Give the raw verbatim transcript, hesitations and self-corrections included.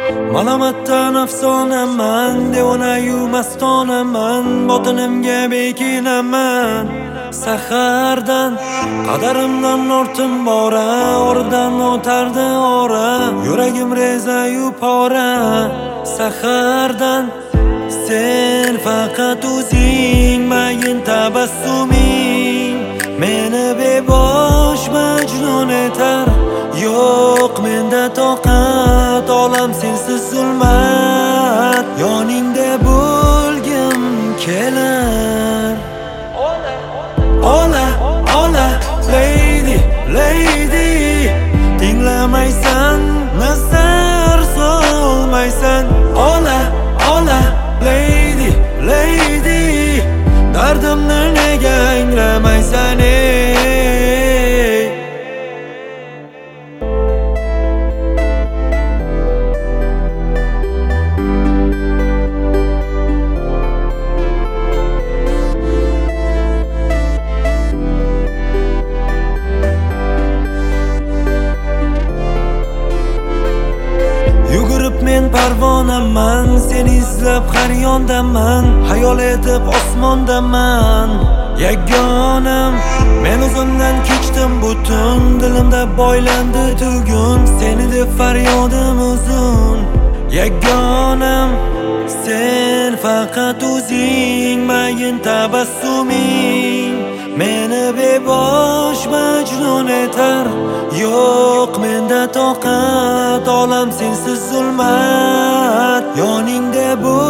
Malomatdan afsonaman, devonayu mastonaman, botinimga bekinaman. Sahardan qadarimdan ortim bora, oridan o'tardi ora, yuragim rezayu pora. Sahardan sen faqat o'zing, mayin tabassuming meni bebosh majnun etar. Yo'q menda toqat, olam sensiz zulmat, yoningda bo'lgim kelar. Ola, ola, lady, lady, tinglamaysan, nazar solmaysan. Ola, ola, lady, lady, dardimni nega anglamaysan ey? Men parvonaman, seni izlab har yondaman, hayol etib osmondaman. Yagonam, men o'zimdan kechdim butun, dilimda boylandi tugun, seni deb faryodim uzun. Yagonam, sen faqat o'zing, mayin tabassuming meni bebosh majnun etar. Yo'q menda toqat, olam sensiz zulmat, yoningda bu